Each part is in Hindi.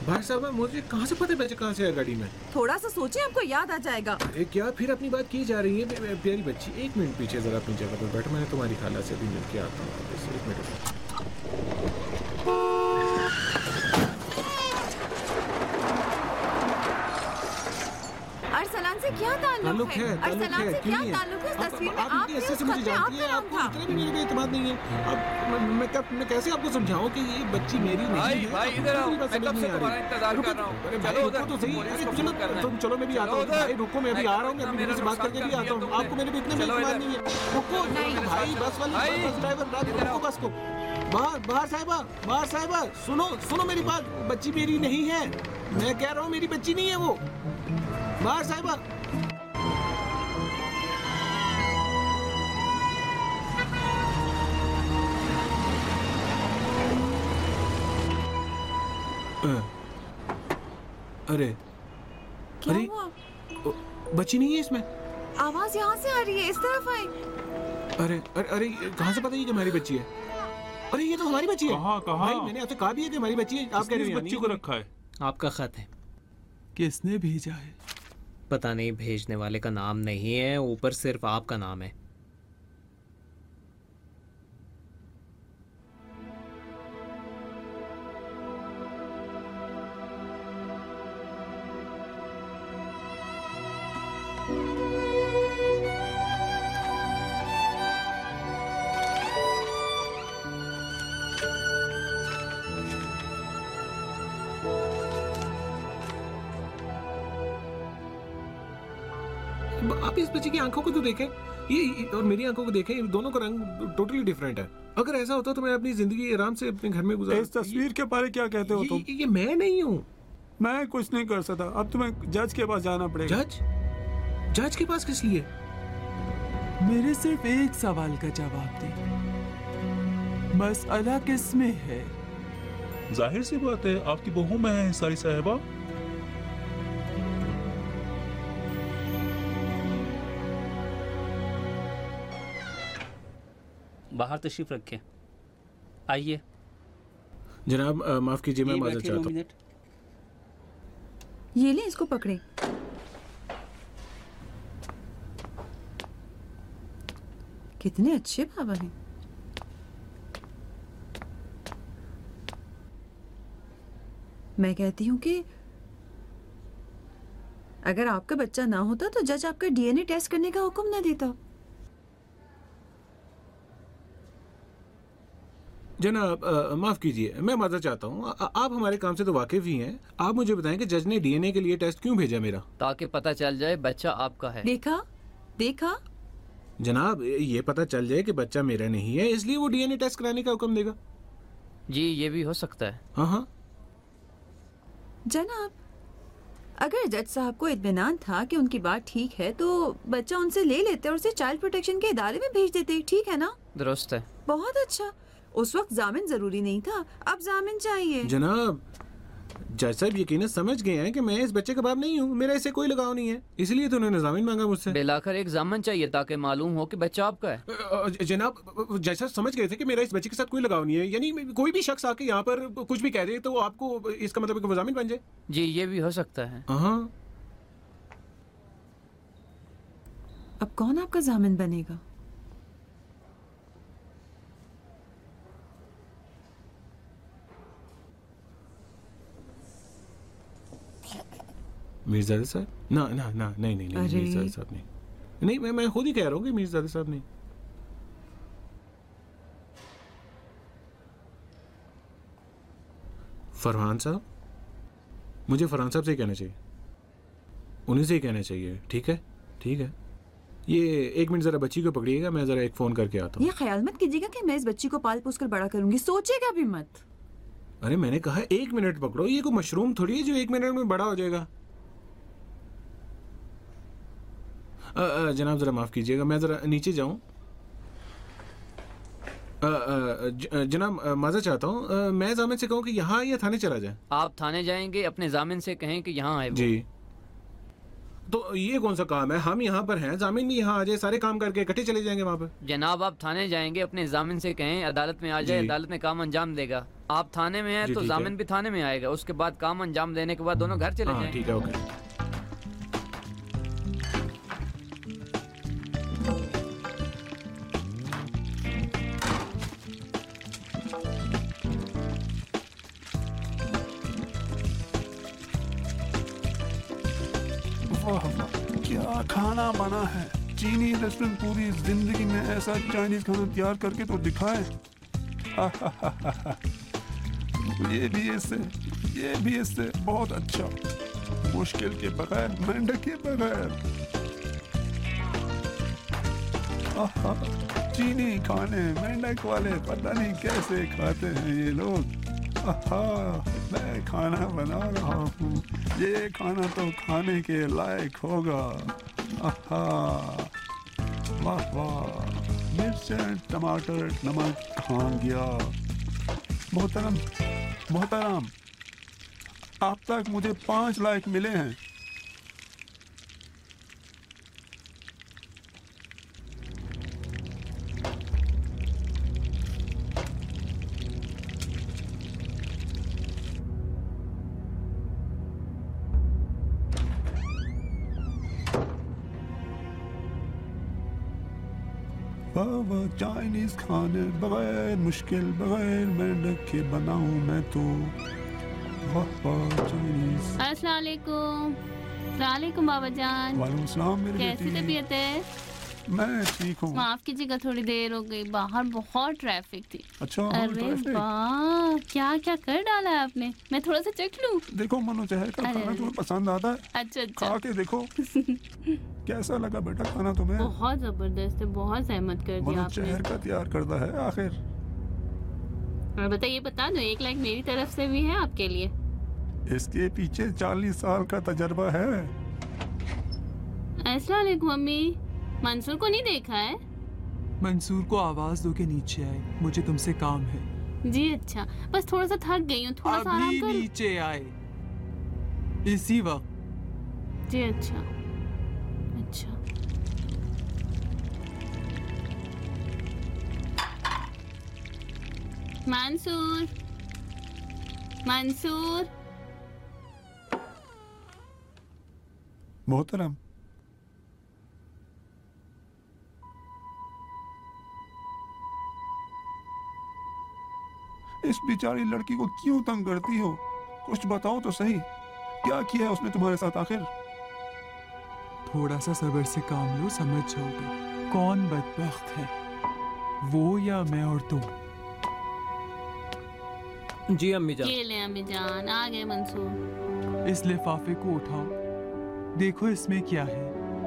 भाई साहब मुझे कहाँ से पता है बच्चे कहाँ से है गाड़ी में? थोड़ा सा सोचे, आपको याद आ जाएगा। क्या फिर अपनी बात की जा रही है? प्यारी बच्ची, 1 मिनट पीछे जरा अपनी जगह पर बैठो, मैं तुम्हारी खाला से अभी मिल के आता हूँ वापस। 1 मिनट। अरसलान से क्या ताल्लुक है? अरसलान से क्या ताल्लुक है? इस तस्वीर में आप ऐसे से मुझे जानती है, आपको इतना भी मेरे पे एतमाद नहीं है। अब मैं कैसे आपको समझाऊं कि ये बच्ची मेरी नहीं है? भाई इधर आओ, मैं कब से तुम्हारा इंतजार कर रहा हूँ। चलो उधर तो सही, तुम चलो, मैं भी आता हूँ। भाई रुको, मैं भी आ रहा हूँ, मैं अपनी बीवी से बात करके भी आता हूँ। आपको मेरे पे इतना भी एतमाद नहीं है। रुको भाई, बस ड्राइवर रुको बस को। बाहर साहिबा, सुनो मेरी बात। बच्ची मेरी नहीं है, मैं कह रहा हूँ मेरी बच्ची नहीं है वो। बाहर साहिबा। अरे क्या हुआ? बच्ची नहीं है इसमें। आवाज यहाँ से आ रही है, इस तरफ आए। अरे कहाँ से पता है कि हमारी बच्ची है? अरे ये तो हमारी बच्ची है। कहाँ? भाई मैंने आपसे कहा भी है कि हमारी बच्ची है। आप कह रहे हो बच्ची को रखा है? आपका खत है। किसने भेजा है? पता नहीं, भेजने वाले का नाम नहीं है, ऊपर सिर्फ आपका नाम है। आप इस बच्ची की आंखों को तो देखें, ये और मेरी आंखों को देखें, दोनों का रंग टोटली डिफरेंट है। अगर ऐसा होता तो मैं अपनी जिंदगी आराम से अपने घर में गुजार। इस तस्वीर के बारे क्या कहते हो तुम? ये मैं नहीं हूँ। मैं कुछ नहीं कर सकता, अब तुम्हें जज के पास जाना पड़ेगा। जज के पास किस लिए? मेरे सिर्फ एक सवाल का जवाब दे, मसला किसमें है? जाहिर सी बात है आपकी बहू में है सारी साहिबा। बाहर तशरीफ रखें, आइए। जनाब माफ कीजिए, मैं माजरत चाहता हूँ। ये ले, इसको पकड़े। कितने अच्छे बाबा हैं। मैं कहती हूँ कि अगर आपका बच्चा ना होता तो जज आपका डीएनए टेस्ट करने का हुक्म ना देता। जनाब माफ कीजिए, मैं माजरत चाहता हूँ। आप हमारे काम से तो वाकिफ ही हैं। आप मुझे बताएं कि जज ने डीएनए के लिए टेस्ट क्यों भेजा मेरा? ताकि पता चल जाए बच्चा आपका है। देखा जनाब, ये पता चल जाए कि बच्चा मेरा नहीं है, इसलिए वो डीएनए टेस्ट कराने का हुक्म देगा। जी ये भी हो सकता है। हाँ जनाब, अगर जज साहब को इत्मीनान था कि उनकी बात ठीक है तो बच्चा उनसे ले लेते और उसे चाइल्ड प्रोटेक्शन के इदारे में भेज देते। ठीक है ना? दुरुस्त है। बहुत अच्छा। उस वक्त जामिन जरूरी नहीं था, अब जामिन चाहिए। जनाब, जज साहब यकीनन समझ गए हैं कि मैं इस बच्चे का बाप नहीं हूँ, मेरा इससे कोई लगाव नहीं है, इसलिए तो उन्होंने जामिन मांगा मुझसे। बेलाखिर एक जामिन चाहिए ताकि मालूम हो कि बच्चा आपका है। जनाब, जज साहब समझ गए थे कि मेरा इस बच्चे के साथ कोई लगाव नहीं है, यानी कोई भी शख्स आके यहाँ पर कुछ भी कह दे तो आपको इसका मतलब है कि वो जामिन बन जाए। जी ये भी हो सकता है। हाँ। अब कौन आपका जामिन बनेगा? मीरजादे साहब? नहीं मीरजादे साहब नहीं, मैं खुद ही कह रहा हूँ कि मीरजादे साहब नहीं। फरहान साहब, मुझे फरहान साहब से ही कहना चाहिए, उन्हीं से ही कहना चाहिए। ठीक है ये 1 मिनट जरा बच्ची को पकड़िएगा, मैं जरा एक फोन करके आता हूँ। ये ख्याल मत कीजिएगा कि मैं इस बच्ची को पाल पोस कर बड़ा करूंगी, सोचेगा भी मत। अरे मैंने कहा 1 मिनट पकड़ो, ये कोई मशरूम थोड़ी है जो 1 मिनट में बड़ा हो जाएगा। जनाब जरा माफ कीजिएगा, मैं जरा नीचे जाऊं। जनाब माजरत चाहता हूँ, मैं जामिन से कहूँ कि यहाँ या थाने चला जाए? आप थाने जाएंगे, अपने जामिन से कहें कि यहाँ है वो। जी। तो ये कौन सा काम है? हम यहाँ पर हैं, जामिन भी यहाँ आ जाए, सारे काम करके इकट्ठे चले जाएंगे वहाँ पर। जनाब आप थाने जाएंगे, अपने जामिन से कहें अदालत में आ जाए, अदालत में काम अंजाम देगा। आप थाने में हैं जी, तो ठीक है। जामिन भी थाने में आएगा। उसके बाद काम अंजाम देने के बाद दोनों घर चले हाँ जाएं। ठीक है, ओके। वाह वाह, क्या खाना बना है। चीनी रेस्टोरेंट पूरी जिंदगी में ऐसा चाइनीज खाना तैयार करके तो दिखाए। ये भी इससे बहुत अच्छा। मुश्किल के बगैर, मेंढक के बगैर। आहा, चीनी खाने मेंढक वाले पता नहीं कैसे खाते हैं ये लोग। आहा, मैं खाना बना रहा हूँ, ये खाना तो खाने के लायक होगा। आहा, वाह वाह, मिर्च टमाटर नमक खान गया। मोहतरम, आप तक मुझे 5 लाइक मिले हैं। वाह, चाइनीज खाने बगैर मुश्किल, बगैर मेंढक के बनाऊं मैं तो। वाह वाह, चाइनीज। अस्सलाम वालेकुम बाबा जान। वालेकुम सलाम मेरी कैसी बेटी। तबीयत है? मैं ठीक हूँ। माफ कीजिएगा, थोड़ी देर हो गई, बाहर बहुत ट्रैफिक थी। अच्छा, अरे ट्रैफिक। वाह, क्या क्या कर डाला है आपने। मैं थोड़ा सा चख लूं? देखो मनु, जहर का अरे, खाना तुम्हें पसंद आता है? अच्छा खा अच्छा। के देखो। कैसा लगा बेटा खाना तुम्हें? बहुत जबरदस्त है, बहुत सहमत कर दिया मनु आपने। जहर का तैयार करता है आखिर। और बताइए, बता दो, 1 लाख मेरी तरफ से भी है आपके लिए। इसके पीछे 40 साल का तजर्बा है। अस्सलाम वालेकुम मम्मी। मंसूर को नहीं देखा है? मंसूर को आवाज दो के नीचे आए, मुझे तुमसे काम है। जी अच्छा, बस थोड़ा सा थक गई हूँ, थोड़ा सा आराम अभी कर। नीचे आए, इसी वक्त। जी अच्छा अच्छा। मंसूर। मोहतरम, इस बेचारी लड़की को क्यों तंग करती हो? कुछ बताओ तो सही, क्या किया है उसने तुम्हारे साथ आखिर? थोड़ा सा सब्र से काम लो, समझ जाओगे कौन बदबख्त है, वो या मैं और तुम। जी अम्मी जान। ये ले अम्मी जान, आ गए मंसूर। इस लिफाफे को उठाओ, देखो इसमें क्या है।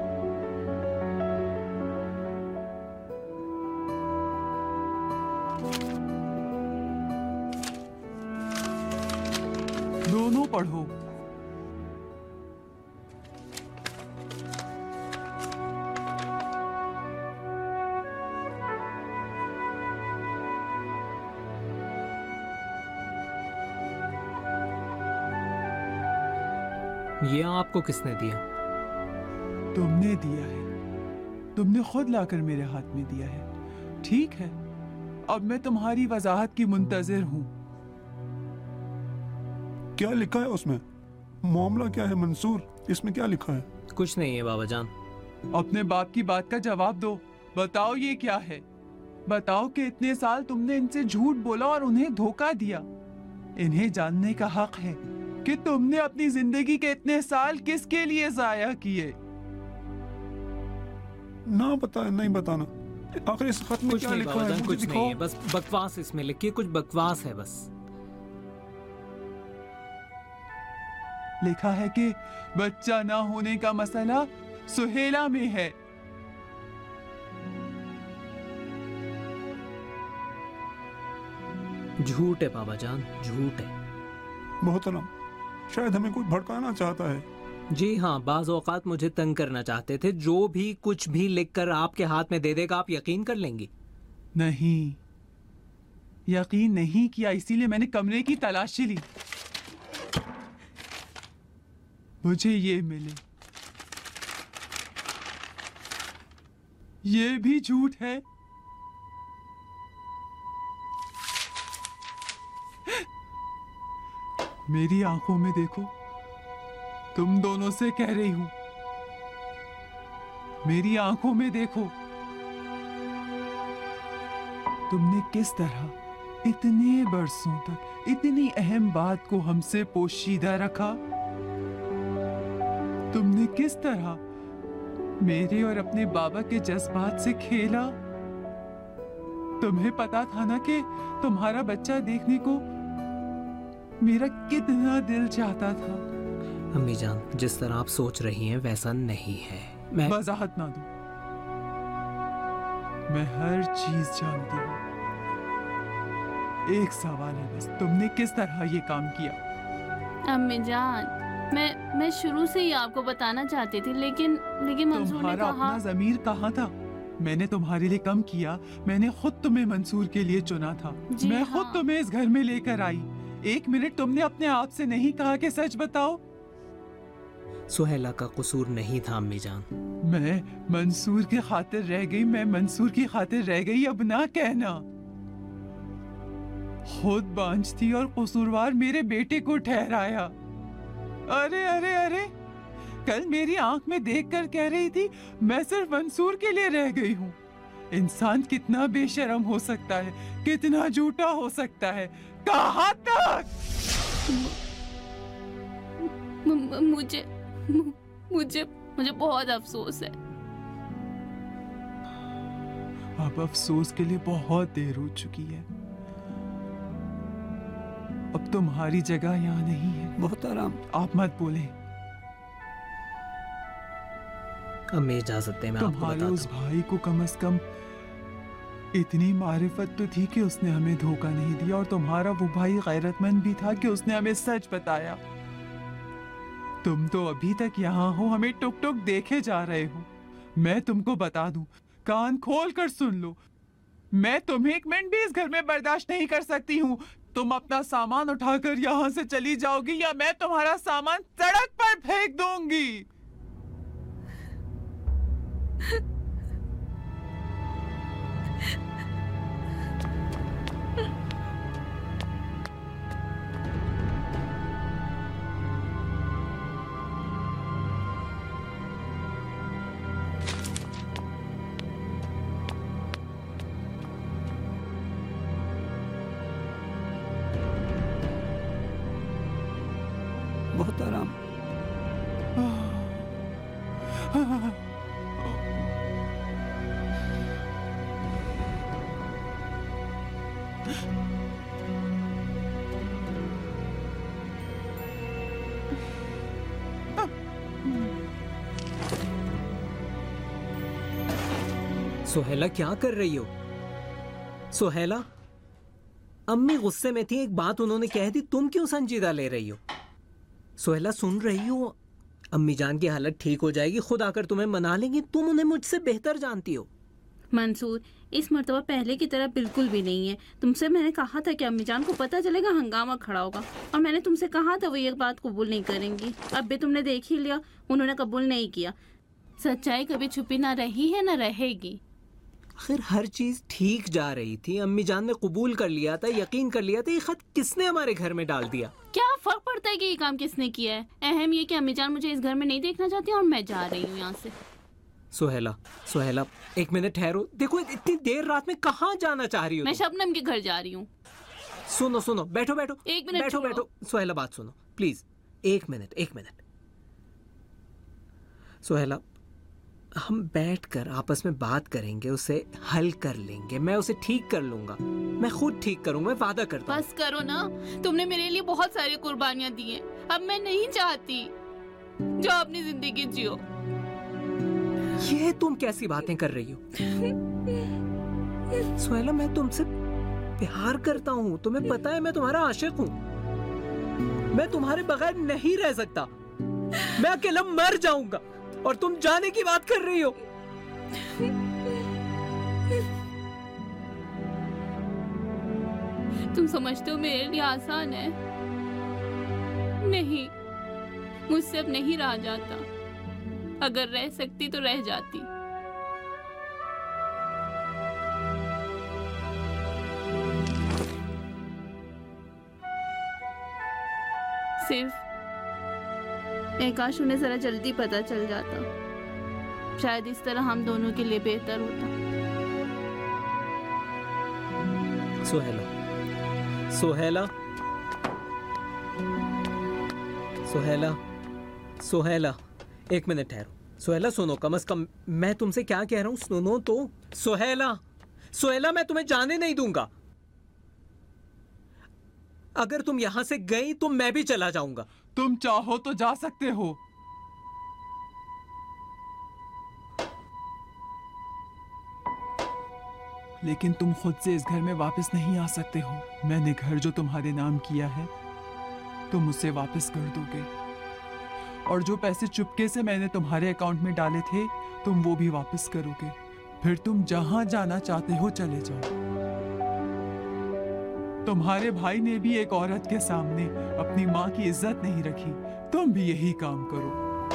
दोनों पढ़ो। ये आपको किसने दिया? तुमने दिया है, तुमने खुद लाकर मेरे हाथ में दिया है। ठीक है, अब मैं तुम्हारी वजाहत की मुंतजिर हूँ। क्या लिखा है उसमें? मामला क्या है मंसूर? इसमें क्या लिखा है? कुछ नहीं है बाबा जान। अपने बाप की बात का जवाब दो। बताओ ये क्या है? बताओ कि इतने साल तुमने इनसे झूठ बोला और उन्हें धोखा दिया। इन्हें जानने का हक है कि तुमने अपनी जिंदगी के इतने साल किसके लिए जाया किए। ना बता, नहीं बताना। आखिर इस खत में कुछ क्या नहीं लिखा बाबा है? जान, मुझे कुछ दिखाओ। नहीं है, बस बकवास इसमें लिखी है, कुछ बकवास है बस। लिखा है कि बच्चा ना होने का मसला सुहेला में है। झूठ है बाबा जान, झूठ है। मोहतरम, शायद हमें कोई भड़काना चाहता है। जी हाँ, बाज औकात मुझे तंग करना चाहते थे। जो भी कुछ भी लिखकर आपके हाथ में दे देगा, आप यकीन कर लेंगी? नहीं, यकीन नहीं किया, इसीलिए मैंने कमरे की तलाशी ली। मुझे ये मिले। ये भी झूठ है। मेरी आंखों में देखो, तुम दोनों से कह रही हूं, मेरी आंखों में देखो। तुमने किस तरह इतने बरसों तक इतनी अहम बात को हमसे पोशीदा रखा। तुमने किस तरह मेरे और अपने बाबा के जज्बात से खेला। तुम्हें पता था ना कि तुम्हारा बच्चा देखने को मेरा कितना दिल चाहता था। अम्मी जान, जिस तरह आप सोच रही हैं वैसा नहीं है। मैं वजाहत ना दो, मैं हर चीज जानती हूँ। एक सवाल है बस, तुमने किस तरह ये काम किया? अम्मी जान, मैं शुरू से ही आपको बताना चाहती थी, लेकिन मंसूर ने तुम्हारा कहा। अपना ज़मीर कहाँ था? मैंने तुम्हारे लिए कम किया। मैंने खुद तुम्हें मंसूर के लिए चुना था। मैं खुद हाँ। तुम्हें इस घर में लेकर आई। एक मिनट तुमने अपने आप से नहीं कहा कि सच बताओ? सुहेला का कसूर नहीं था अम्मी जान। मैं मंसूर की खातिर रह गई, मैं मंसूर की खातिर रह गई। अब ना कहना। खुद बांझ थी और कसूरवार मेरे बेटे को ठहराया। अरे अरे अरे, कल मेरी आंख में देखकर कह रही थी मैं सिर्फ मंसूर के लिए रह गई हूँ। इंसान कितना बेशर्म हो सकता है, कितना झूठा हो सकता है, कहाँ तक? मुझे बहुत अफसोस है। अब अफसोस के लिए बहुत देर हो चुकी है। अब तुम्हारी जगह यहाँ नहीं है। मोहतरम, आप मत बोले। अम्मी इजाजत दें, मैं आपको तुम्हारे बताता उस हूँ। भाई को कम से कम इतनी मारिफत तो थी कि उसने हमें धोखा नहीं दिया, और तुम्हारा वो भाई गैरतमंद भी था कि उसने हमें सच बताया। तुम तो अभी तक यहाँ हो, हमें टुक टुक देखे जा रहे हो। मैं तुमको बता दूं, कान खोल कर सुन लो, मैं तुम्हें एक मिनट भी इस घर में बर्दाश्त नहीं कर सकती हूँ। तुम अपना सामान उठाकर यहाँ से चली जाओगी या मैं तुम्हारा सामान सड़क पर फेंक दूंगी। मोहतरम, सुहेला क्या कर रही हो? सुहेला, अम्मी गुस्से में थी, एक बात उन्होंने कह दी, तुम क्यों संजीदा ले रही हो? सुहेला सुन रही हो? अम्मी जान की हालत ठीक हो जाएगी, खुद आकर तुम्हें मना लेंगी। तुम उन्हें मुझसे बेहतर जानती हो। मंसूर, इस मर्तबा पहले की तरह बिल्कुल भी नहीं है। तुमसे मैंने कहा था कि अम्मी जान को पता चलेगा हंगामा खड़ा होगा, और मैंने तुमसे कहा था वो ये बात कबूल नहीं करेंगी। अब भी तुमने देख ही लिया, उन्होंने कबूल नहीं किया। सच्चाई कभी छुपी ना रही है ना रहेगी। आखिर हर चीज ठीक जा रही थी, अम्मी जान ने कबूल कर लिया था, यकीन कर लिया था। ये खत किसने हमारे घर में डाल दिया? क्या फर्क पड़ता है कि ये काम किसने किया है? अहम ये कि अम्मी जान मुझे इस घर में नहीं देखना चाहती और मैं जा रही हूँ यहाँ से। सुहेला, सुहेला, एक मिनट ठहरो। देखो इतनी देर रात में कहाँ जाना चाह रही हो मैं तुम? शबनम के घर जा रही हूँ। सुनो सुनो, बैठो बैठो, एक मिनट बैठो छोड़ो। बैठो। सुहेला बात सुनो प्लीज, एक मिनट एक मिनट। सुहेला, हम बैठकर आपस में बात करेंगे, उसे हल कर लेंगे। मैं उसे ठीक कर लूंगा, मैं खुद ठीक करूंगा, मैं वादा करता हूँ। बस करो ना, तुमने मेरे लिए बहुत सारी कुर्बानियां दी हैं। अब मैं नहीं चाहती। जो अपनी जिंदगी जियो। ये तुम कैसी बातें कर रही हो? सुहेला, मैं तुमसे प्यार करता हूँ, तुम्हें पता है मैं तुम्हारा आशिक हूँ। मैं तुम्हारे बगैर नहीं रह सकता, मैं अकेला मर जाऊंगा, और तुम जाने की बात कर रही हो। तुम समझते हो मेरे लिए आसान है? नहीं, मुझसे अब नहीं रहा जाता। अगर रह सकती तो रह जाती। सिर्फ काश उन्हें जरा जल्दी पता चल जाता, शायद इस तरह हम दोनों के लिए बेहतर होता। सुहेला, सुहेला, सुहेला, सुहेला, एक मिनट ठहरो। सुहेला सुनो, कम से कम मैं तुमसे क्या कह रहा हूं सुनो तो। सुहेला, सुहेला, मैं तुम्हें जाने नहीं दूंगा। अगर तुम यहां से गई तो मैं भी चला जाऊंगा। तुम चाहो तो जा सकते हो। लेकिन तुम खुद से इस घर में वापस नहीं आ सकते हो। मैंने घर जो तुम्हारे नाम किया है तुम उसे वापस कर दोगे, और जो पैसे चुपके से मैंने तुम्हारे अकाउंट में डाले थे तुम वो भी वापस करोगे। फिर तुम जहां जाना चाहते हो चले जाओ। तुम्हारे भाई ने भी एक औरत के सामने अपनी माँ की इज्जत नहीं रखी, तुम भी यही काम करो।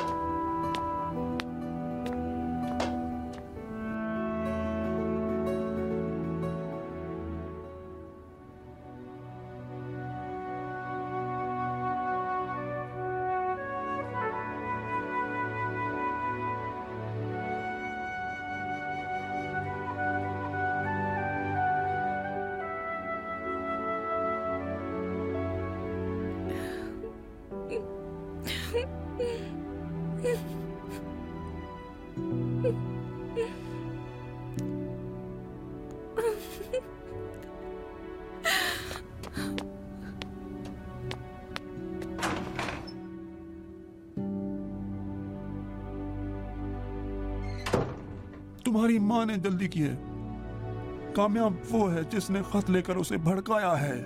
तुम्हारी माँ ने जल्दी की है। कामयाब वो है जिसने खत लेकर उसे भड़काया है।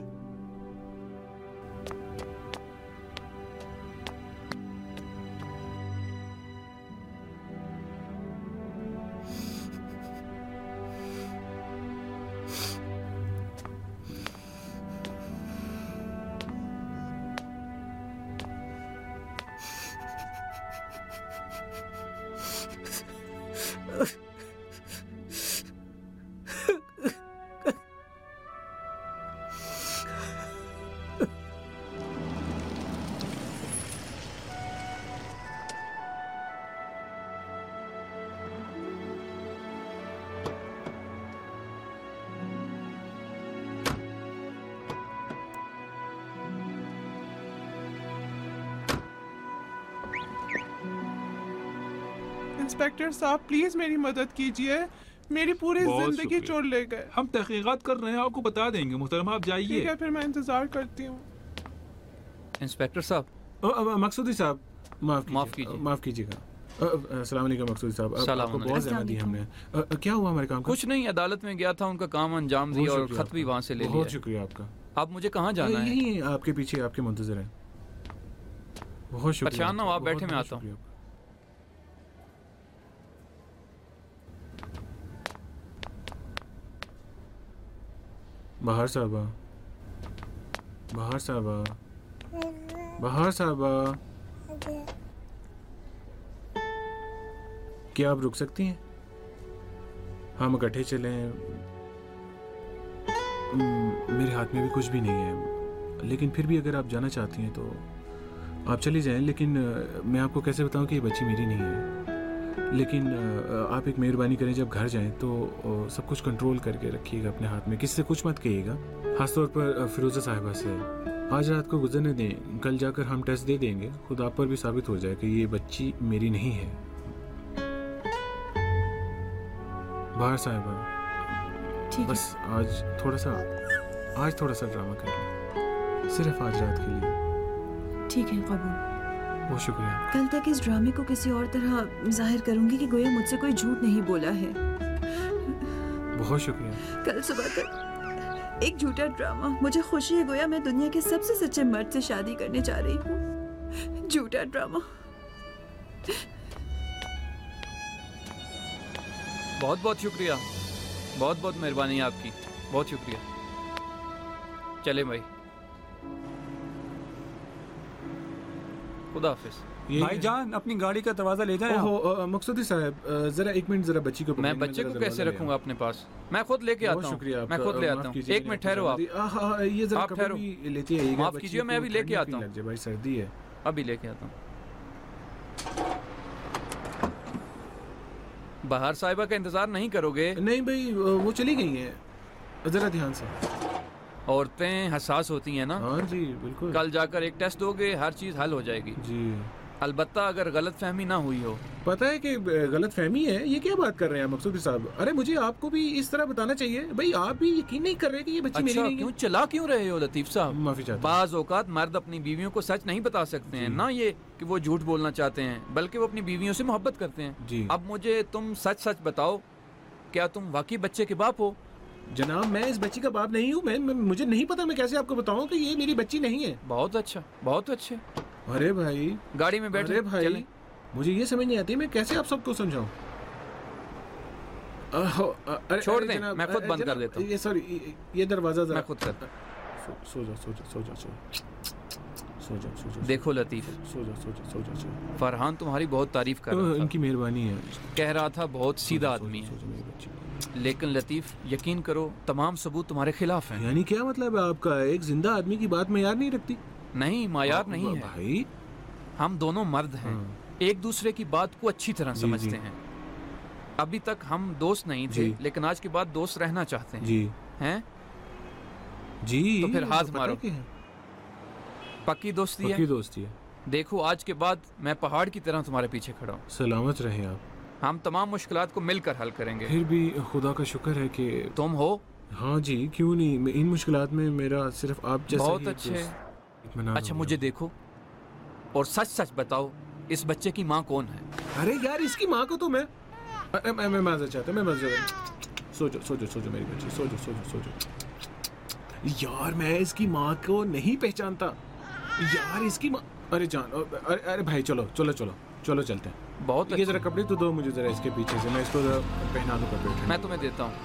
इंस्पेक्टर साहब प्लीज मेरी मदद कीजिए, मेरी पूरी जिंदगी चोर ले गए। हम तहकीकात कर रहे हैं, आपको बता देंगे मुहतरमा, आप जाइए। ठीक है, फिर मैं इंतजार करती हूँ। इंस्पेक्टर साहब। मकसूदी साहब, माफ कीजिएगा। अस्सलाम वालेकुम मकसूदी साहब, आपको बहुत ज़हमत दी हमने। क्या हुआ हमारे काम का? कुछ नहीं, अदालत में गया था, उनका काम अंजाम दिया और खत भी वहाँ से ले लिया। बहुत शुक्रिया आपका। आप मुझे कहाँ जाना है? यही आपके पीछे आपके मुंतजर हैं। बहुत शुक्रिया। परेशान ना हो आप, बैठे मैं आता हूँ। बाहर साहबा, बाहर साहबा, बाहर साहबा, क्या आप रुक सकती हैं? हम इकट्ठे चलें। मेरे हाथ में भी कुछ भी नहीं है, लेकिन फिर भी अगर आप जाना चाहती हैं तो आप चली जाएं। लेकिन मैं आपको कैसे बताऊं कि ये बच्ची मेरी नहीं है। लेकिन आप एक मेहरबानी करें, जब घर जाएं तो सब कुछ कंट्रोल करके रखिएगा अपने हाथ में, किसी से कुछ मत कहिएगा, खासतौर पर फिरोज़ा साहिबा से। आज रात को गुजरने दें, कल जाकर हम टेस्ट दे देंगे, खुद आप पर भी साबित हो जाए कि ये बच्ची मेरी नहीं है। बाहर साहिबा, बस आज थोड़ा सा ड्रामा कर लें, सिर्फ आज रात के लिए। ठीक है, कबूल। बहुत शुक्रिया। कल तक इस ड्रामे को किसी और तरह जाहिर करूंगी कि गोया मुझसे कोई झूठ नहीं बोला है। बहुत शुक्रिया। कल सुबह तक एक झूठा ड्रामा। मुझे खुशी है गोया मैं दुनिया के सबसे सच्चे मर्द से शादी करने जा रही हूँ। झूठा ड्रामा। बहुत बहुत शुक्रिया, बहुत बहुत मेहरबानी आपकी, बहुत शुक्रिया। चले भाई। खुदा हाफिज। भाईजान अपनी गाड़ी का दरवाजा ले जाए। ओहो मकसूदी साहब, जरा एक मिनट, जरा बच्ची को मैं बच्चे को कैसे रखूंगा अपने पास? मैं खुद लेके आता हूँ। शुक्रिया, मैं खुद ले आता हूँ। एक मिनट ठहरो आप। ये जरा आप ठहरो, लेती है। माफ कीजिए, मैं अभी लेके आता हूँ। भाई सर्दी है, अभी लेके आता हूँ। बाहर साहिबा का इंतजार नहीं करोगे? नहीं भाई, वो चली गई हैं, जरा ध्यान से। औरतें हसास होती हैं ना? हाँ जी बिल्कुल। कल जाकर एक टेस्ट दोगे, हर चीज हल हो जाएगी जी। अलबत्ता अगर गलत फहमी ना हुई हो। पता है कि गलत फहमी है, ये क्या बात कर रहे हैं मकसूदी साहब? अरे मुझे आपको भी इस तरह बताना चाहिए भाई, आप भी यकीन नहीं कर रहे कि ये बच्ची मेरी नहीं है। क्यों चला क्यों रहे हो लतीफ साहब? माफी चाहता हूं। बाज औकात मर्द अपनी बीवियों को सच नहीं बता सकते हैं, ना ये कि वो झूठ बोलना चाहते हैं, बल्कि वो अपनी बीवियों से मोहब्बत करते हैं जी। अब मुझे तुम सच सच बताओ, क्या तुम वाकई बच्चे के बाप हो? जनाब मैं इस बच्ची का बाप नहीं हूँ। मैं मुझे नहीं पता, मैं कैसे आपको बताऊं कि ये मेरी बच्ची नहीं है। बहुत अच्छा, बहुत अच्छे। अरे भाई गाड़ी में बैठे। अरे भाई मुझे ये समझ नहीं आती मैं कैसे आप सबको समझाऊं। छोड़ दें, मैं खुद बंद कर देता हूँ। ये सॉरी, ये दरवाजा मैं खुद करता। सो जा सो जा सो जा सो जा सो जा। देखो लतीफ, सो जा सो जा सो जा। फरहान तुम्हारी बहुत तारीफ कर रहा था। इनकी मेहरबानी है। कह रहा था बहुत सीधा आदमी है, लेकिन लतीफ यकीन करो तमाम सबूत तुम्हारे खिलाफ हैं। यानी क्या मतलब है आपका? एक जिंदा आदमी की बात में यार नहीं रखती? नहीं, मायार नहीं है भाई। हम दोनों मर्द हैं, एक दूसरे की बात को अच्छी तरह समझते हैं। अभी तक हम दोस्त नहीं थे, लेकिन आज के बाद दोस्त रहना चाहते हैं। जी हैं जी। तो फिर हाथ मारो। पक्की दोस्ती है। पक्की दोस्ती है। देखो आज के बाद मैं पहाड़ की तरह तुम्हारे पीछे खड़ा हूँ। सलामत रहे आप। हम तमाम मुश्किलात को मिलकर हल करेंगे। फिर भी खुदा का शुक्र है कि तुम हो। हाँ जी, क्यों नहीं। इन मुश्किलात में मेरा सिर्फ आप जैसा बहुत अच्छे। अच्छा मुझे देखो और सच सच बताओ, इस बच्चे की माँ कौन है? अरे यार इसकी माँ को तो मैं माजर चाहता, मैं माजर। सो जाओ सो जाओ सो जाओ मेरी बच्ची, सो जाओ सो जाओ सो जाओ। यार मैं इसकी माँ को नहीं पहचानता यार, इसकी माँ। अरे जान, अरे भाई चलो चलो चलो चलो चलते हैं। बहुत ये जरा कपड़े तो दो मुझे जरा इसके पीछे से, मैं इसको जरा पहना दूं कपड़े। मैं तुम्हें देता हूँ।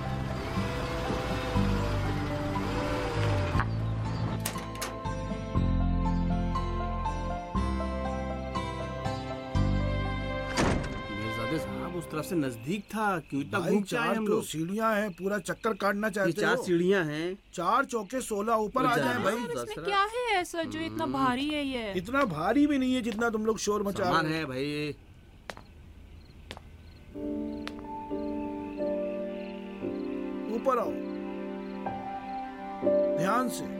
उस तरफ से नजदीक था, क्यों इतना घूम के आए हम लोग? सीढ़ियाँ हैं, पूरा चक्कर काटना चाहते हो? 4 सीढ़ियाँ हैं। 4 चौके 16 ऊपर आ जाए भाई। इसमें क्या है ऐसा जो इतना भारी है? ये इतना भारी भी नहीं है जितना तुम लोग शोर मचा रहे हैं भाई। ऊपर आओ ध्यान से।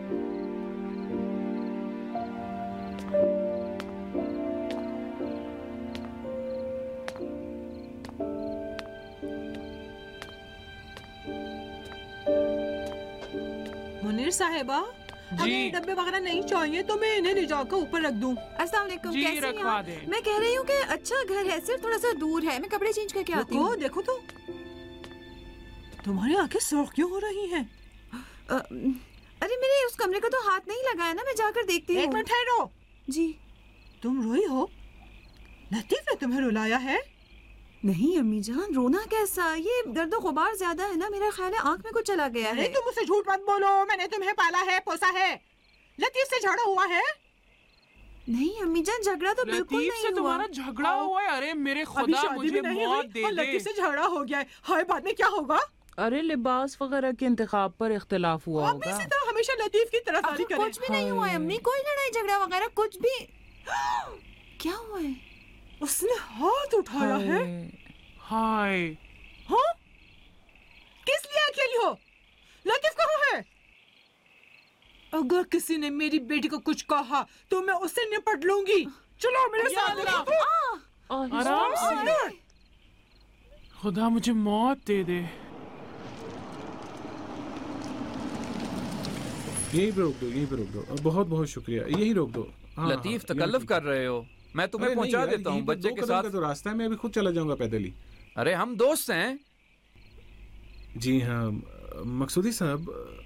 मुनीर साहिबा, हमें डब्बे वगैरह नहीं चाहिए तो मैं इन्हें ले जाकर ऊपर रख दूं। अस्सलाम वालेकुम। जी, कैसी रखवा हैं? दें। मैं कह रही हूँ कि अच्छा घर है, सिर्फ थोड़ा सा दूर है, मैं कपड़े चेंज करके आती हूँ। देखो तो तुम्हारी आंखें सुर्ख क्यों हो रही हैं? अरे मेरे उस कमरे को तो हाथ नहीं लगाया ना, मैं जाकर देखती हूँ। एक मिनट ठहरो। जी। तुम रोई हो? लतीफ ने तुम्हें रुलाया है? नहीं अम्मी जान, रोना कैसा, ये दर्द गुबार ज्यादा है ना, मेरा ख्याल है आंख में कुछ चला गया है। तुम मुझसे झूठ मत बोलो, मैंने तुम्हें पाला है, पोसा है। लतीफ से झगड़ा हुआ है? नहीं अम्मी जान, झगड़ा तो बिल्कुल नहीं हुआ। तुम्हारा झगड़ा हुआ है? अरे मेरे खुदा, मुझे मौत दे दे। लतीफ से झगड़ा हो गया है, हाय बाद में क्या होगा? अरे लिबास वगैरह के इंतखाब पर इख्तिलाफ हुआ होगा। इसी तरह हमेशा लतीफ की तरफदारी करें। कुछ भी नहीं हुआ है अम्मी, कोई लड़ाई झगड़ा वगैरह कुछ भी। क्या हुआ है? उसने हाथ उठाया है। हाय। हाँ? किस लिए अकेली हो? लतीफ कहाँ है? अगर किसी ने मेरी बेटी को कुछ कहा तो मैं उससे निपट लूंगी। चलो मेरे साथ। आराम से। खुदा मुझे मौत दे दे। यहीं पे रोक दो, यहीं पे रोक दो। बहुत बहुत शुक्रिया, यहीं रोक दो। लतीफ तकल्लुफ कर रहे हो, मैं तुम्हें पहुंचा देता हूँ बच्चे के साथ। तो रास्ता है, मैं अभी खुद चला जाऊंगा पैदल ही। अरे हम दोस्त हैं। जी हाँ मकसूदी साहब,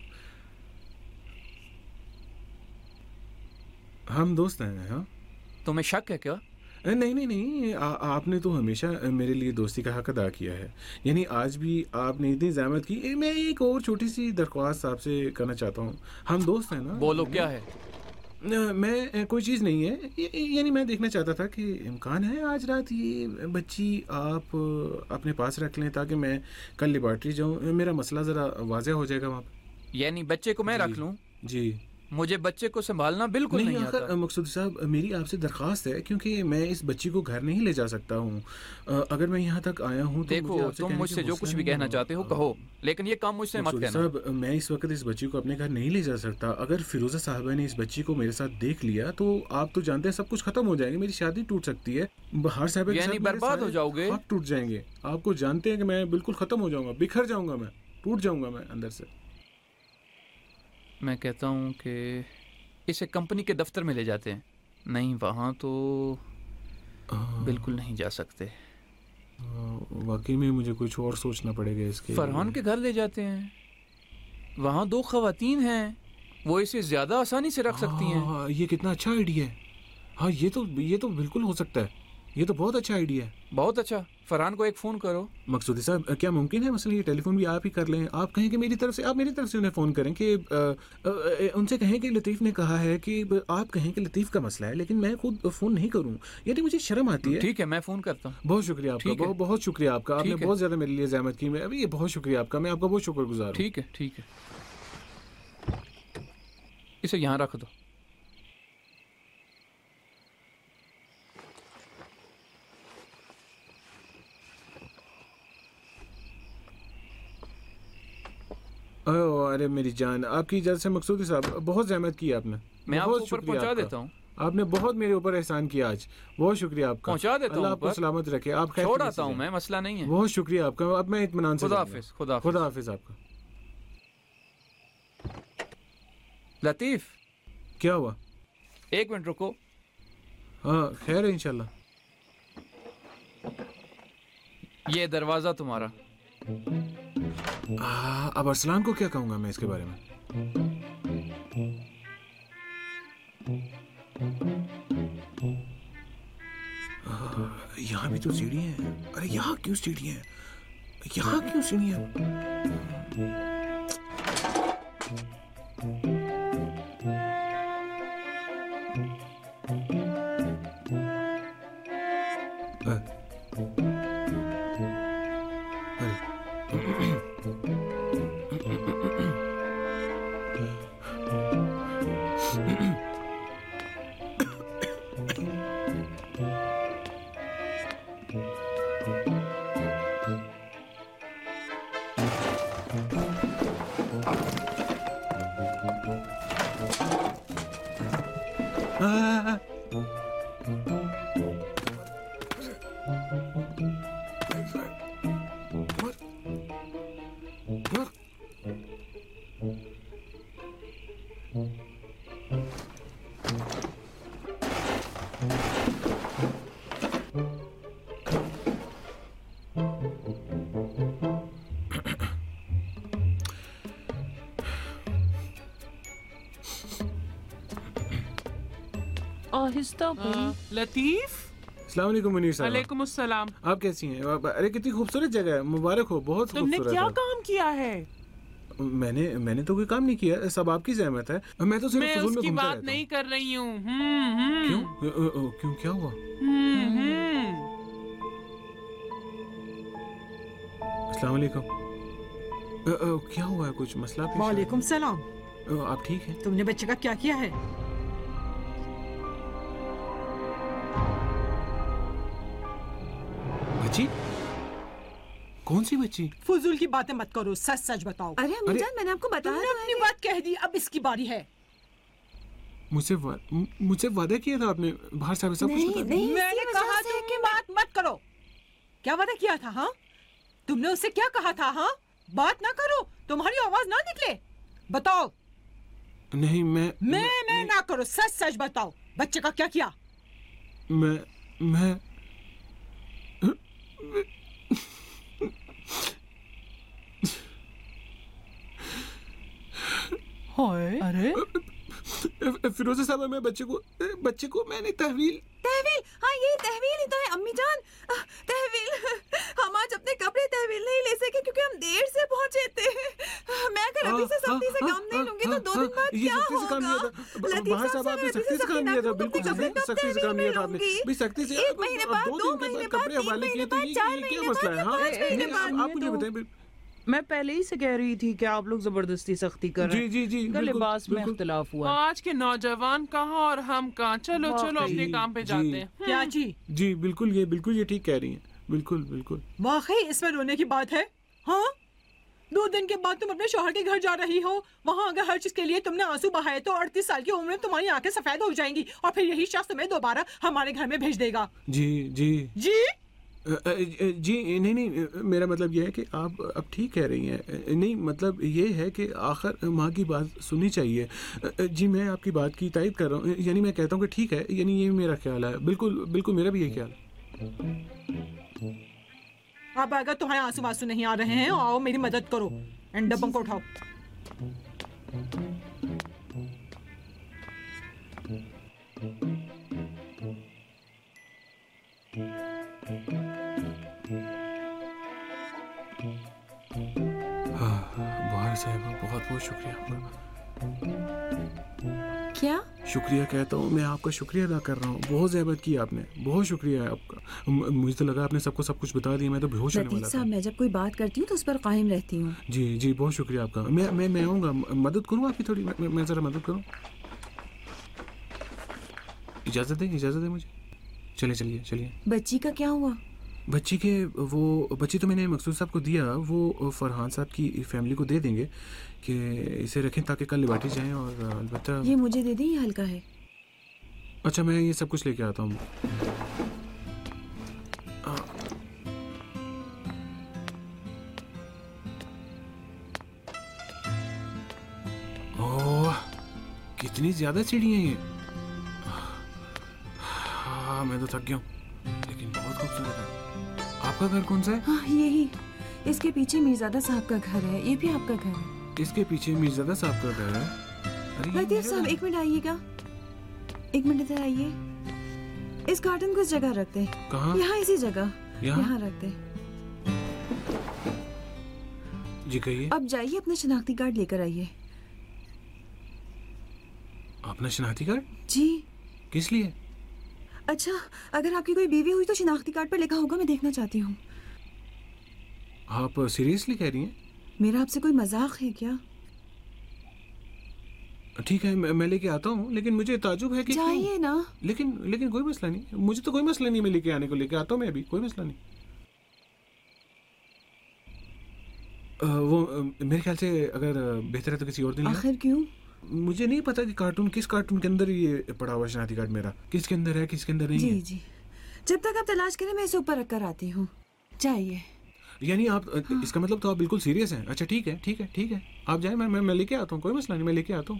हम दोस्त हैं। हाँ तुम्हें शक है क्या? नहीं नहीं नहीं, आपने तो हमेशा मेरे लिए दोस्ती का हक अदा किया है, यानी आज भी आपने इतनी ज़हमत की। मैं एक और छोटी सी दरख्वास्त आपसे करना चाहता हूँ। हम दोस्त हैं ना? बोलो क्या है? मैं कोई चीज़ नहीं है, यानी मैं देखना चाहता था कि इम्कान है आज रात ये बच्ची आप अपने पास रख लें ताकि मैं कल लेबॉर्ट्री जाऊँ, मेरा मसला ज़रा वाज़ेह हो जाएगा वहाँ पर। यानी बच्चे को मैं रख लूँ? जी। मुझे बच्चे को संभालना बिल्कुल नहीं आता। मकसूद साहब, मेरी आपसे दरख्वास्त है, क्योंकि मैं इस बच्ची को घर नहीं ले जा सकता हूँ। अगर मैं यहाँ तक आया हूँ तो देखो, तुम मुझसे जो कुछ भी कहना चाहते हो कहो, लेकिन ये काम मुझसे मत कहना। साहब, मैं इस वक्त इस बच्ची को अपने घर नहीं ले जा सकता। अगर फिरोजा साहबा ने इस बच्ची को मेरे साथ देख लिया तो आप तो जानते हैं सब कुछ खत्म हो जाएगा, मेरी शादी टूट सकती है। बहार साहब यानी बर्बाद हो जाओगे? आप टूट जाएंगे। आपको जानते हैं कि मैं बिल्कुल खत्म हो जाऊंगा, बिखर जाऊंगा, मैं टूट जाऊंगा मैं अंदर से। मैं कहता हूँ कि इसे कंपनी के दफ्तर में ले जाते हैं। नहीं, वहाँ तो बिल्कुल नहीं जा सकते। वाकई में मुझे कुछ और सोचना पड़ेगा इसके। फरहान के घर ले जाते हैं, वहाँ 2 खवातीन हैं, वो इसे ज्यादा आसानी से रख सकती हैं। ये कितना अच्छा आइडिया है। हाँ, ये तो बिल्कुल हो सकता है, ये तो बहुत अच्छा आइडिया है। बहुत अच्छा। फरहान को एक फ़ोन करो। मकसूदी साहब, क्या मुमकिन है मसलन ये टेलीफोन भी आप ही कर लें? आप कहें कि मेरी तरफ से, आप मेरी तरफ से उन्हें फ़ोन करें कि उनसे कहें कि लतीफ़ ने कहा है कि आप कहें कि लतीफ़ का मसला है, लेकिन मैं खुद फ़ोन नहीं करूँ, यानी मुझे शर्म आती है। ठीक है, मैं फ़ोन करता हूँ। बहुत शुक्रिया आपका, बहुत शुक्रिया आपका, आपने बहुत ज़्यादा मेरे लिए ज़हमत की। मैं अभी ये बहुत शुक्रिया आपका, मैं आपका बहुत शुक्रगुजार हूँ। ठीक है, ठीक है, इसे यहाँ रख दो। अरे मेरी जान, आपकी इजाज़त से मकसूदी साहब, बहुत ज़हमत की आपने। मैं आपको ऊपर पहुंचा देता हूँ। आपने बहुत मेरे ऊपर एहसान किया आज, बहुत शुक्रिया आपका। पहुंचा देता हूँ। अल्लाह आपको सलामत रखे। आप खैर छोड़ आता हूँ मैं, मसला नहीं है। बहुत शुक्रिया आपका। अब मैं इत्मीनान से। खुदा हाफिज आपका। लतीफ़, क्या हुआ? 1 मिनट रुको। हाँ, खैर है इंशाल्लाह। ये दरवाज़ा तुम्हारा। अब अरसलान को क्या कहूँगा मैं इसके बारे में? यहाँ भी तो सीढ़ियाँ हैं। अरे यहाँ क्यों सीढ़ियाँ हैं? यहाँ क्यों सीढ़ियाँ हैं? आहिस्ता लतीफ। अस्सलाम वालेकुम मुनीर साहब। वालेकुम अस्सलाम। आप कैसी हैं? अरे कितनी खूबसूरत जगह है, मुबारक हो, बहुत तुमने खूबसूरत। क्या काम किया है? मैंने तो कोई काम नहीं किया, सब आपकी ज़हमत है। मैं तो सिर्फ फजूल में घूमता रहता हूं। बात नहीं कर रही हूँ। क्यों क्या हुआ? अस्सलाम वालेकुम। क्या हुआ है? कुछ मसला? वालेकुम सलाम। आप ठीक हैं? तुमने बच्चे का क्या किया है? बच्ची? कौन सी बच्ची? फजूल की बातें मत करो, सच सच बताओ। अरे अम्मी जान, मैंने आपको बताया। तुमने अपनी बात कह दी, अब इसकी बारी है। मुझसे वादा किया था आपने बाहर साहब सब कुछ बता दिया। मैंने कहा तुम की बात मत करो। क्या वादा किया था? हाँ, तुमने उससे क्या कहा था? हाँ, बात ना करो, तुम्हारी आवाज ना निकले। बताओ। नहीं, मैं ना करो, सच सच बताओ, बच्चे का क्या किया? मैं अरे फिरोजा साहब, मैं बच्चे को मैंने तहवील। हाँ, ये तहवील ही तो है अम्मी जान, तहवील। हम आज अपने कपड़े तहवील नहीं ले सके क्योंकि हम देर से पहुंचे थे। मैं अगर अभी से सख्ती से काम नहीं लूंगी तो 2 दिन बाद क्या होगा? लतीफ साहब आपने सख्ती से काम लिया था, बिल्कुल सख्ती से काम लिया था आपने भी सख्ती से। 1 महीने बाद, 2 महीने बाद, कपड़े हवाले किए तो ये क्या मसला है? हाँ आप मुझे बताएं। मैं पहले ही से कह रही थी कि आप लोग जबरदस्ती सख्ती कर रहे हैं। जी लिबास में इख्तिलाफ हुआ। आज के नौजवान कहाँ और हम कहाँ। चलो अपने काम पे जाते हैं। क्या जी? जी बिल्कुल ये ठीक कह रही हैं। बिल्कुल वाकई इसमें रोने की बात है। हाँ 2 दिन के बाद तुम अपने शौहर के घर जा रही हो। वहाँ अगर हर चीज के लिए तुमने आंसू बहाए तो 38 साल की उम्र में तुम्हारी आंखें सफेद हो जाएंगी और फिर यही शख्स तुम्हें दोबारा हमारे घर में भेज देगा। जी नहीं मेरा मतलब ये है कि आप अब ठीक कह रही हैं। नहीं मतलब ये है कि आखिर माँ की बात सुननी चाहिए। जी मैं आपकी बात की तायद कर रहा हूँ, यानी मैं कहता हूँ कि ठीक है, यानी ये मेरा ख्याल है। बिल्कुल मेरा भी ये ख्याल है। अब अगर तुम्हारे आंसू नहीं आ रहे हैं आओ मेरी मदद करो। डब्बों को उठाओ। बहार साहब बहुत शुक्रिया आपका। क्या शुक्रिया कहता हूँ, मैं आपका शुक्रिया अदा कर रहा हूँ। बहुत ज़हमत की आपने, बहुत शुक्रिया है आपका। मुझे तो लगा आपने सबको सब कुछ बता दिया, मैं तो बेहोश होने वाला था। मैं जब कोई बात करती हूँ तो उस पर कायम रहती हूँ। जी बहुत शुक्रिया आपका। मैं आऊँगा, मदद करूँ आपकी थोड़ी। मैं ज़रा मदद करूँ। इजाज़त दे मुझे। चलिए। बच्ची का क्या हुआ? बच्ची तो मैंने मकसूद साहब को दिया, वो फरहान साहब की फैमिली को दे देंगे कि इसे रखें ताकि कल लिबाटी जाएं। और अलबत्ता ये मुझे दे दें, ये हल्का है। अच्छा मैं ये सब कुछ लेके आता हूँ। ओह कितनी ज्यादा सीढ़ियाँ ये। हाँ मैं तो थक गया हूँ, लेकिन बहुत खूबसूरत है। आपका घर कौन सा है? हाँ यही, इसके पीछे मीरजादा साहब का घर है। ये भी आपका घर है? इसके पीछे मीरजादा साहब का घर है। लतीफ साहब 1 मिनट आइएगा, 1 मिनट इधर आइए। इस कार्टन को इस जगह रखते हैं। कहाँ? यहाँ इसी जगह, यहाँ रखते हैं। जी कहिए। अब जाइए अपना शनाख्ती कार्ड लेकर आइए। अपना शनाख्ती कार्ड? जी। किस लिए? अच्छा अगर आपकी कोई बीवी हुई तो शनाख्ती कार्ड पर लिखा होगा, मैं देखना चाहती हूँ। आप सीरियसली कह रही हैं? मेरा आपसे कोई मजाक है क्या? ठीक है मैं लेके आता हूँ, लेकिन मुझे ताजुब है कि जाइए ना। लेकिन कोई मसला नहीं, मुझे तो कोई मसला नहीं। मैं लेके आने को लेके आता हूँ मैं अभी, कोई मसला नहीं। वो मेरे ख्याल से अगर बेहतर है तो किसी और दिन। आखिर क्यों? मुझे नहीं पता कि किस कार्टून के अंदर ये पड़ा हुआ शनाख्ती कार्ड मेरा, किसके अंदर है किसके अंदर नहीं है। जी जब तक आप तलाश करें मैं इसे ऊपर रख कर आती हूँ। जाइए। यानी आप इसका मतलब तो आप बिल्कुल सीरियस हैं? अच्छा ठीक है आप जाएं, मैं लेके आता हूँ, कोई मसला नहीं, मैं लेके आता हूँ।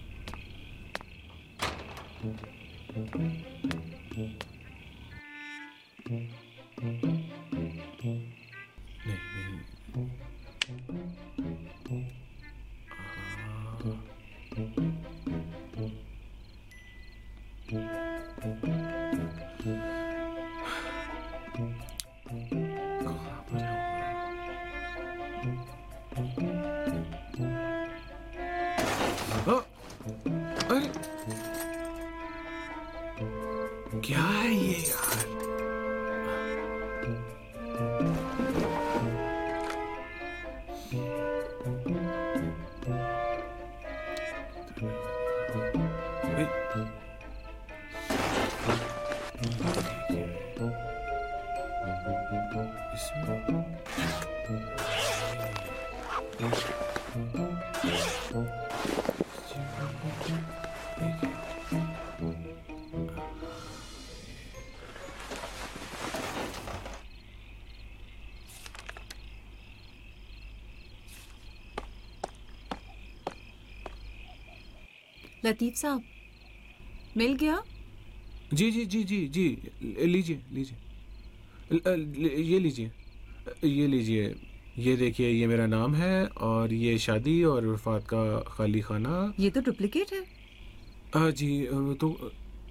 अरे क्या है ये यार? लतीफ साहब मिल गया? जी लीजिए ये लीजिए, ये देखिए ये मेरा नाम है और ये शादी और वफात का खाली खाना। ये तो डुप्लीकेट है। जी तो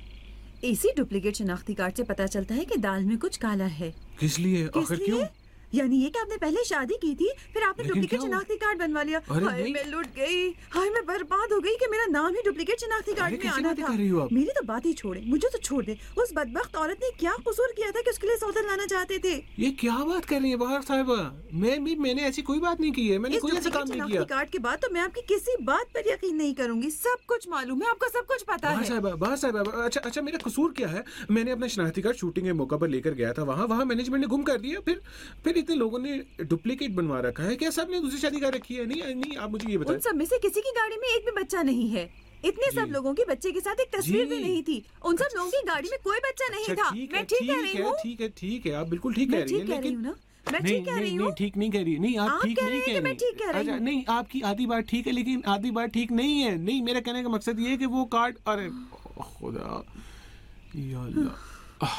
इसी डुप्लीकेट शनाख्ती कार्ड से पता चलता है कि दाल में कुछ काला है। किस लिए? आखिर क्यों? यानी ये कि आपने पहले शादी की थी, फिर आपने लेकिन डुप्लीकेट क्या शनाख्ती कार्ड बनवा लिया। अरे हाय नहीं। मैं लुट गई, हाय मैं बर्बाद हो गई कि मेरा नाम ही डुप्लीकेट शनाख्ती कार्ड में कैसी आना बातें था। कर रही हो आप? मेरी तो बात ही छोड़े, मुझे तो छोड़ दे। उस बदबख्त औरत ने क्या कसूर किया था कि उसके लिए सौदा लाना चाहते थे? ये क्या बात कर रही है बाहर साहिबा? मैंने ऐसी कोई बात नहीं की है, मैंने इस कोई ऐसा डुप्लीकेट काम नहीं शनाख्ती किया। कार्ड के बाद तो मैं आपकी किसी बात पर यकीन नहीं करूंगी। सब कुछ मालूम है आपको, सब कुछ पता बाहर है। साहिबा, अच्छा मेरा कसूर क्या है? मैंने अपना शनाख्ती कार्ड शूटिंग के मौका पर लेकर गया था, वहाँ मैनेजमेंट ने गुम कर दिया। फिर इतने लोगों ने डुप्लीकेट बनवा रखा है। क्या सबने दूसरी शादी कर रखी है? नहीं, आप मुझे ये बताएं। उन सब में से किसी की गाड़ी में एक भी बच्चा नहीं है। इतने सब लोगों के बच्चे के साथ एक तस्वीर भी नहीं थी। उन सब लोगों की गाड़ी में कोई बच्चा नहीं था। मैं ठीक कह रही हूँ? ठीक है, आप बिल्कुल ठीक कह रही हैं, लेकिन मैं ठीक कह रही हूँ। नहीं, ठीक नहीं कह रही। नहीं, आप ठीक नहीं कह रही। ठीक कह रही अच्छा, हूँ। नहीं, आपकी आधी बात ठीक है, लेकिन आधी बात ठीक नहीं है। नहीं, मेरा कहने का मकसद ये है कि वो कार्ड, अरे खुदा, या अल्लाह,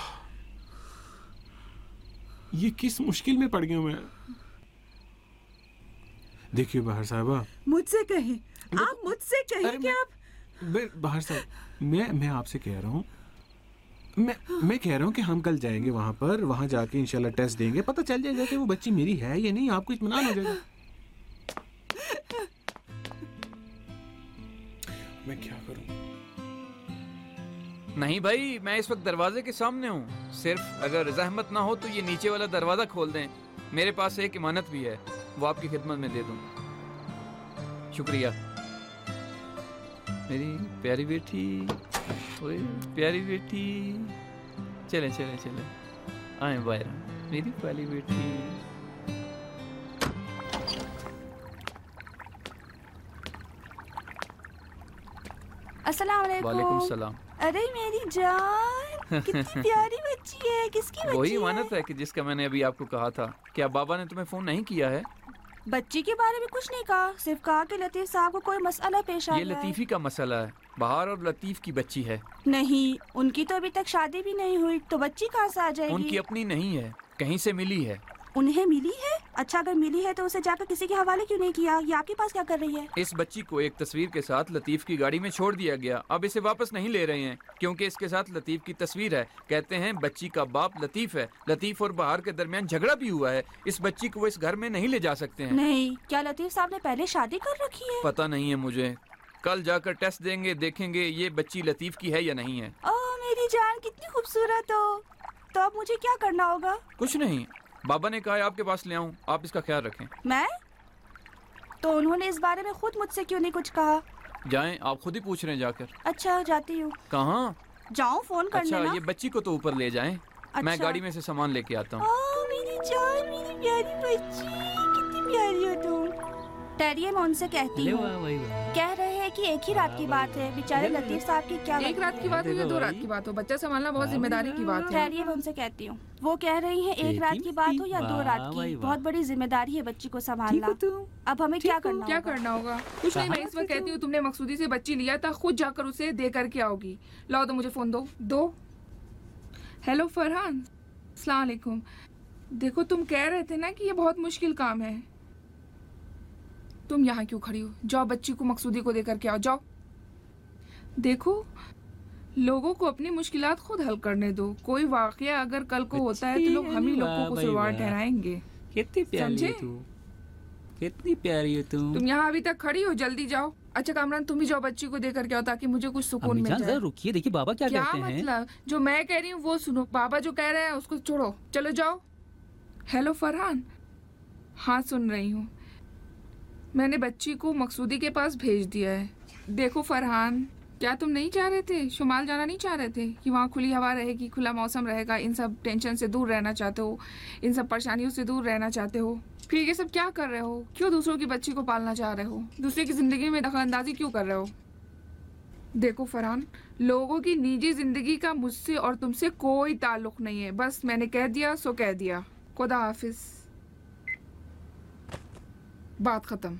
ये किस मुश्किल में पड़ गया मैं। देखिए बाहर साहबा, मुझसे कहें, आप मुझसे कहें कि आप बाहर साहब, मैं आपसे कह रहा हूँ, मैं कह रहा हूँ कि हम कल जाएंगे वहाँ जाके इंशाल्लाह टेस्ट देंगे, पता चल जाएगा कि वो बच्ची मेरी है या नहीं। आपको इत्मीनान हो जाएगा। मैं क्या करूँ? नहीं भाई, मैं इस वक्त दरवाजे के सामने हूँ। सिर्फ अगर जहमत ना हो तो ये नीचे वाला दरवाजा खोल दें। मेरे पास एक इमानत भी है, वो आपकी खिदमत में दे दूँ। शुक्रिया मेरी प्यारी बेटी, ओए प्यारी बेटी। चले आए बाहर, मेरी प्यारी बेटी। अस्सलाम वालेकुम सलाम। अरे मेरी जान, कितनी प्यारी बच्ची है। किसकी बच्ची वही है? इमानत है कि जिसका मैंने अभी आपको कहा था। क्या बाबा ने तुम्हें फोन नहीं किया है? बच्ची के बारे में कुछ नहीं कहा, सिर्फ कहा कि लतीफ साहब को कोई मसला पेश आ ये गया है। लतीफ़ी का मसला है। बहार और लतीफ की बच्ची है। नहीं, उनकी तो अभी तक शादी भी नहीं हुई, तो बच्ची कहाँ से आ जाएगी? उनकी अपनी नहीं है, कहीं से मिली है। उन्हें मिली है? अच्छा, अगर मिली है तो उसे जाकर किसी के हवाले क्यों नहीं किया? ये आपके पास क्या कर रही है? इस बच्ची को एक तस्वीर के साथ लतीफ की गाड़ी में छोड़ दिया गया। अब इसे वापस नहीं ले रहे हैं क्योंकि इसके साथ लतीफ की तस्वीर है। कहते हैं बच्ची का बाप लतीफ है। लतीफ और बहार के दरमियान झगड़ा भी हुआ है। इस बच्ची को वो इस घर में नहीं ले जा सकते हैं। नहीं, क्या लतीफ साहब ने पहले शादी कर रखी है? पता नहीं है मुझे। कल जाकर टेस्ट देंगे, देखेंगे ये बच्ची लतीफ की है या नहीं है। ओह मेरी जान, कितनी खूबसूरत हो। तो अब मुझे क्या करना होगा? कुछ नहीं, बाबा ने कहा है आपके पास ले आऊं, आप इसका ख्याल रखें। मैं? तो उन्होंने इस बारे में खुद मुझसे क्यों नहीं कुछ कहा? जाएं, आप खुद ही पूछ रहे हैं जाकर। अच्छा, जाती हूँ। कहाँ? जाऊँ, फोन कर अच्छा, लेना। ये बच्ची को तो ऊपर ले जाएं। मैं अच्छा। गाड़ी में से सामान लेके आता हूँ। ओह मेरी जान, मेरी प्यारी बच्ची, कितनी प्यारी हो तुम। ठहरिए, मैं उनसे कहती हूँ। कह रहे हैं कि एक ही रात की बात है। बेचारे लतीफ साहब की क्या एक रात की बात हो या 2 रात की बात हो, बच्चा संभालना बहुत जिम्मेदारी की बात है। ठहरिए, मैं उनसे कहती हूँ। वो कह रही हैं एक रात की बात हो या 2 रात की, बहुत बड़ी जिम्मेदारी है बच्ची को संभालना। अब हमें क्या करना होगा? कुछ नहीं, मैं इस वक्त कहती हूँ तुमने मकसूदी से बच्ची लिया था, खुद जाकर उसे दे करके आओगी। लाओ, तो मुझे फोन दो। हेलो फरहान, अस्सलाम वालेकुम। देखो, तुम कह रहे थे ना कि ये बहुत मुश्किल काम है। तुम यहाँ क्यों खड़ी हो? जाओ, बच्ची को मकसूदी को दे करके आओ, जाओ। देखो, लोगों को अपनी मुश्किलात खुद हल करने दो। कोई वाकया अगर कल को होता है तो लोग हम ही लोगों को कसूरवार ठहराएंगे। कितनी प्यारी हो तू, कितनी प्यारी हो तुम यहाँ अभी तक खड़ी हो, जल्दी जाओ। अच्छा कामरान, तुम ही जाओ, बच्ची को दे करके आओ ताकि मुझे कुछ सुकून मिल जाए। रुकिए, देखिए बाबा क्या कहते हैं। मतलब जो मैं कह रही हूँ वो सुनो, बाबा जो कह रहे हैं उसको छोड़ो, चलो जाओ। हेलो फरहान। हाँ, सुन रही हूँ। मैंने बच्ची को मकसूदी के पास भेज दिया है। देखो फरहान, क्या तुम नहीं चाह रहे थे, शुमाल जाना नहीं चाह रहे थे कि वहाँ खुली हवा रहेगी, खुला मौसम रहेगा, इन सब टेंशन से दूर रहना चाहते हो, इन सब परेशानियों से दूर रहना चाहते हो? फिर ये सब क्या कर रहे हो? क्यों दूसरों की बच्ची को पालना चाह रहे हो? दूसरे की जिंदगी में दखलंदाजी क्यों कर रहे हो? देखो फरहान, लोगों की निजी जिंदगी का मुझसे और तुमसे कोई ताल्लुक नहीं है। बस मैंने कह दिया सो कह दिया। खुदा हाफिज, बात खत्म।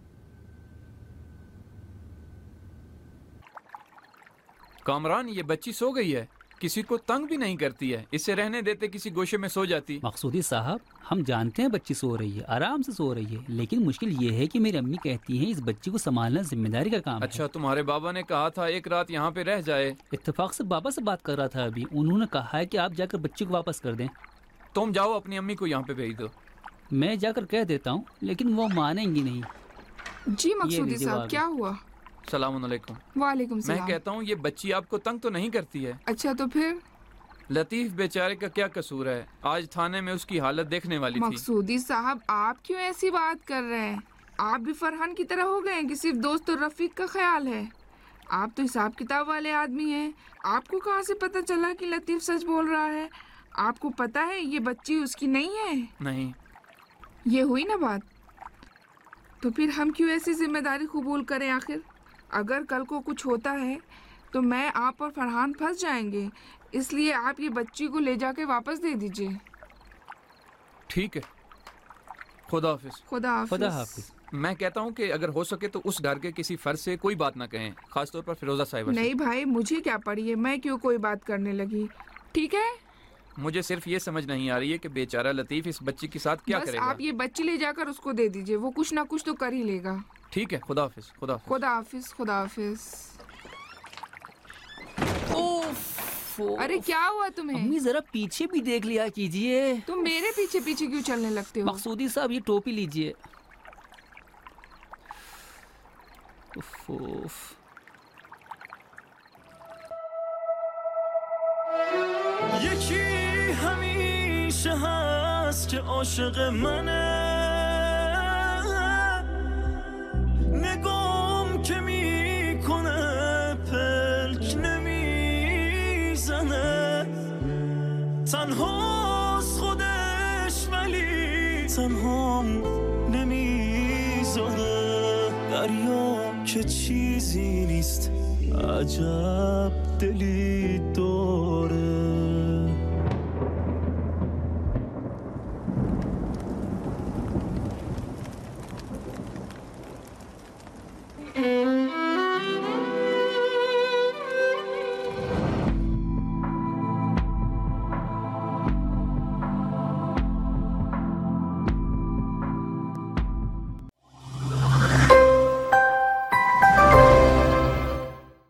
कामरान, ये बच्ची सो गई है, किसी को तंग भी नहीं करती है। इसे रहने देते किसी गोशे में सो जाती। मकसूदी साहब, हम जानते हैं बच्ची सो रही है, आराम से सो रही है, लेकिन मुश्किल ये है कि मेरी अम्मी कहती हैं इस बच्ची को संभालना जिम्मेदारी का काम है। अच्छा, तुम्हारे बाबा ने कहा था एक रात यहाँ पे रह जाए। इत्तेफाक से बाबा से बात कर रहा था अभी, उन्होंने कहा है कि आप जाकर बच्ची को वापस कर दें। तुम जाओ, अपनी अम्मी को यहाँ पे भेज दो। मैं जाकर कह देता हूँ, लेकिन वो मानेंगी नहीं। जी मकसूदी साहब, क्या हुआ? सलाम अलैकुम। वालेकुम मैं सलाम। कहता हूँ ये बच्ची आपको तंग तो नहीं करती है? अच्छा तो फिर? लतीफ बेचारे का क्या कसूर है? आज थाने में उसकी हालत देखने वाली थी। मकसूदी साहब, आप क्यों ऐसी बात कर रहे हैं? आप भी फरहान की तरह हो गए हैं कि सिर्फ दोस्त और रफीक का ख्याल है। आप तो हिसाब किताब वाले आदमी हैं। आपको कहाँ से पता चला कि लतीफ सच बोल रहा है? आपको पता है ये बच्ची उसकी नहीं है? नहीं। ये हुई ना बात। तो फिर हम क्यों ऐसी जिम्मेदारी कबूल करें आखिर? अगर कल को कुछ होता है तो मैं, आप और फरहान फंस जाएंगे। इसलिए आप ये बच्ची को ले जाके वापस दे दीजिए। ठीक है, खुदा हाफिज। खुदा हाफिज। मैं कहता हूँ कि अगर हो सके तो उस घर के किसी फर्द से कोई बात ना कहें, खासतौर पर फिरोजा साहिबा से। नहीं भाई, मुझे क्या पड़ी है, मैं क्यों कोई बात करने लगी। ठीक है, मुझे सिर्फ ये समझ नहीं आ रही है कि बेचारा लतीफ इस बच्ची के साथ क्या बस करेगा। आप ये बच्ची ले जाकर उसको दे दीजिए, वो कुछ ना कुछ तो कर ही लेगा। ठीक है, खुदा हाफिज। खुदा हाफिज। खुदा हाफिज। खुदा हाफिज। अरे क्या हुआ तुम्हें? अम्मी जरा पीछे भी देख लिया कीजिए। तुम मेरे पीछे पीछे क्यों चलने लगते हो? मकसूदी साहब, ये टोपी लीजिए। یکی همیشه هست که عاشق منه، نگام که میکنه پلک نمیزنه، تنهاست خودش ولی تنهام نمیذاره، دریا که چیزی نیست، عجب دلی تو